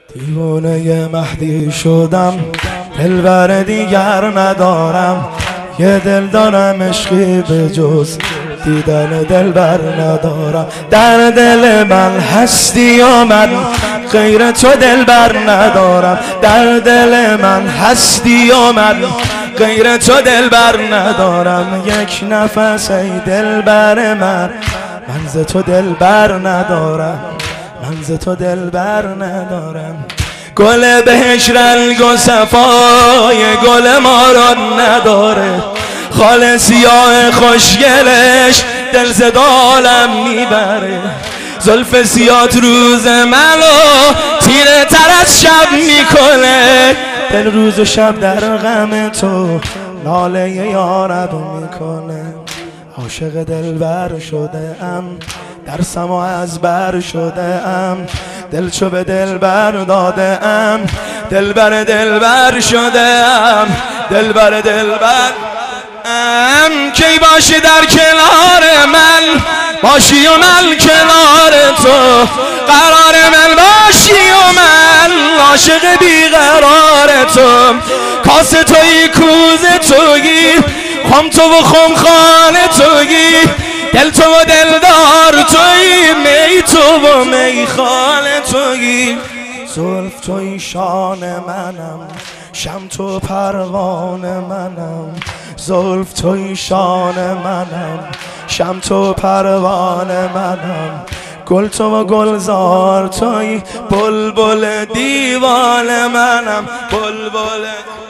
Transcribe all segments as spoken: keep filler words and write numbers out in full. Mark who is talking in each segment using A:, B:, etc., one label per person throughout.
A: دیوانه مهدی شدم، دلبر دیگر ندارم. یه دل دارم عشقی به جز دیدن دلبر ندارم. در دل من هستی و من غیر تو دلبر ندارم. در دل من هستی و من غیر تو دلبر ندارم. یک نفس ای دلبر من، من ز تو دلبر ندارم. من ز تو دلبر ندارم. گل بهش رنگ و صفای گل ما را نداره. خال سیاه خوشگلش دل ز دالم میبره. زلف سیاه روز منو تیره تر از شب میکنه. دل روز و شب در غم تو ناله یارب میکنه. عاشق دلبر شده ام، درسم و از بر شده ام. دل چو به دلبر داده ام، دلبر دلبر شده ام. دلبر دلبر ام. کی باشی در کنار من، باشی و من کنار تو. قرار من باشی و من عاشق بیقرار تو. کاسه تویی کوزه تویی، خم تو و خم خانه تویی. دل تو و دلدار تویی، می تو و می خانه تویی. زلف تویی شان منم، شم تو پروان منم. زلف تویی شان منم، شم تو پروان منم. گل تو و گلزار تویی، بلبل دیوان منم. بلبل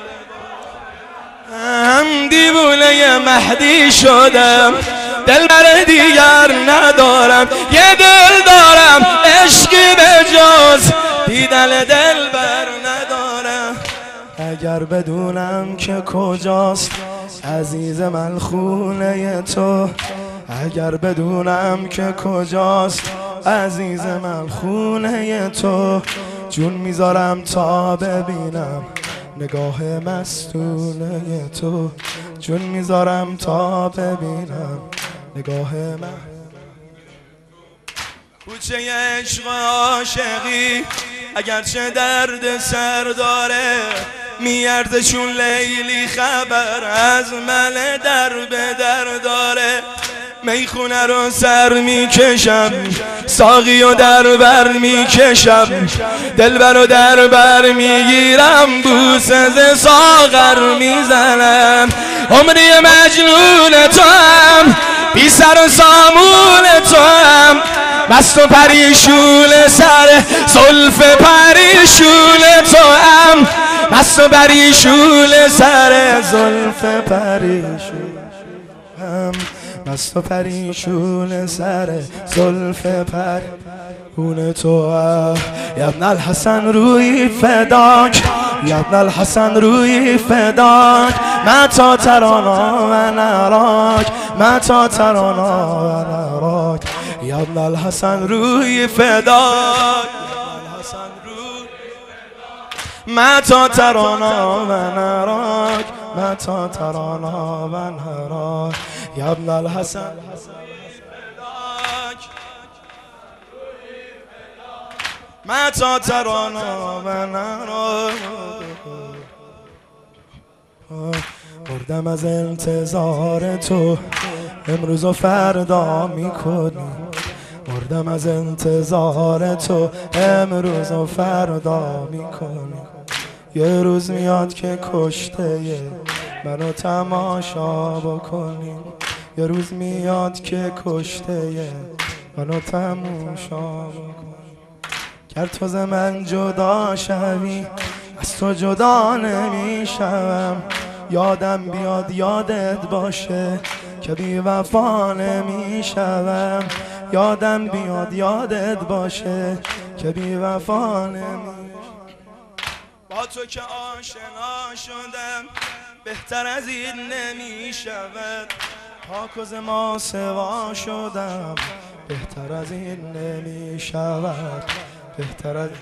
A: هم دیوانه مهدی شدم، دلبر دیگر ندارم. یه دل دارم عشقی به جز دیدن دلبر ندارم. اگر بدونم که کجاست عزیز من خونه تو، اگر بدونم که کجاست عزیز من خونه تو، جون میذارم تا ببینم نگاه مستونه تو. جون میذارم تا ببینم نگاه من. کوچه عشق عاشقی اگرچه درد سر داره، میارزشون لیلی خبر از من در به در داره. میخونه رو سر میکشم، ساقی و در بر میکشم. دلبر رو در بر میگیرم، بوسه ز ساغر میزنم. عمری مجنون تو هم، بی سر و سامون تو هم. مست و پریشون سر زلف پریشون تو هم. مست و پریشون سر زلف پریشون هم. مست و پریشون سر زلف پریشون تو. یا ابن الحسن روی فداک، یا ابن الحسن روی فداک. متى ترانا و نراک، متى ترانا و نراک. یا ابن الحسن روی فداک، متى ترانا و نراک. متى ترانا و نراک. یا ابن الحسن متى ترانا و نراک. مردم از انتظار تو، امروز و فردا میکنی. مردم از انتظار تو، امروز و فردا میکنی. یه روز میاد که کشته منو تماشا بکنیم. یه روز میاد که کشته منو تماشا بکنیم. گر تو ز من جدا شوی، از تو جدا نمیشم. یادم بیاد یادت باشه که بی وفا نمیشم. یادم بیاد یادت باشه که بی وفا نمیشم. با تو که آشنا شدم، بهتر از این نمیشود. پاک و ز ما سوا شدم، بهتر از این نمیشود. بهتر از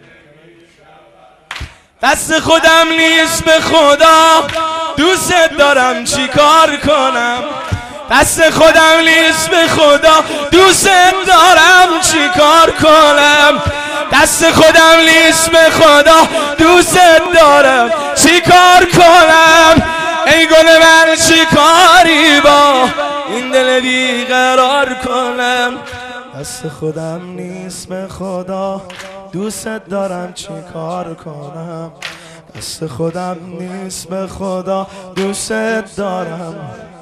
A: دست خودم نیست به خدا، دوست دارم چی کار کنم. دست خودم نیست به خدا، دوست دارم چی کار کنم. دست خودم نیست به خدا دوست دارم چی کار کنم ای گل من چی کاری با این دل بیقرار کنم دست خودم نیست به خدا دوست دارم چی کار کنم دست خودم نیست به خدا دوست دارم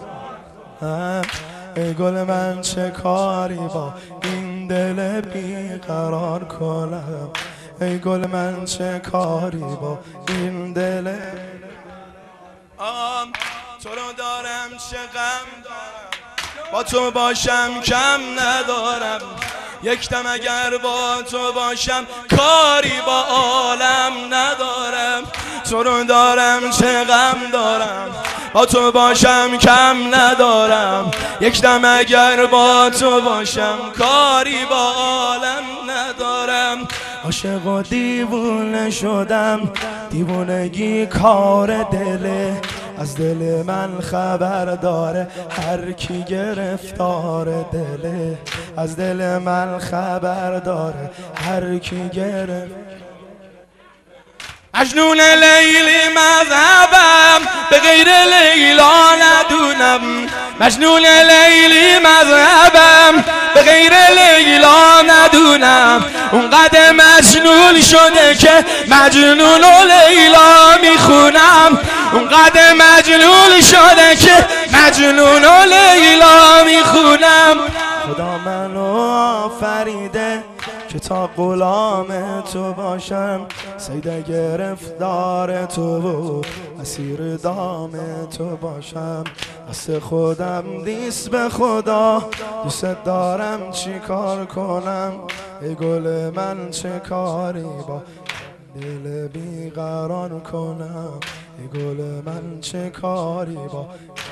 A: ای گل من چه کاری با این دل بیقرار کنم ای گل من چه کاری با این دل آم تو رو دارم چه غم دارم با تو باشم کم ندارم یک دم اگر با تو باشم کاری با عالم ندارم تو رو دارم چه غم دارم با تو باشم کم ندارم یک دم اگر با تو باشم کاری با عالم ندارم عاشق و دیوونه شدم دیوونگی کار دله از دل من خبر داره هر کی گرفتار دله از دل من خبر داره هر کی گرفت مجنون لیلی مذهبم به غیر لیلا ندونم مجنون لیلی مذهبم به غیر لیلا ندونم اونقدر مجنون شده که مجنون و لیلا میخونم اونقدر مجنون شده که مجنون و لیلا میخونم خدا منو آفریده که تا غلام تو باشم سید گرفتار تو و اسیر دام تو باشم دست خودم نیست به خدا دوست دارم چی کار کنم ای گل من چه کاری با دل بیقرار کنم ای گل من چه کاری با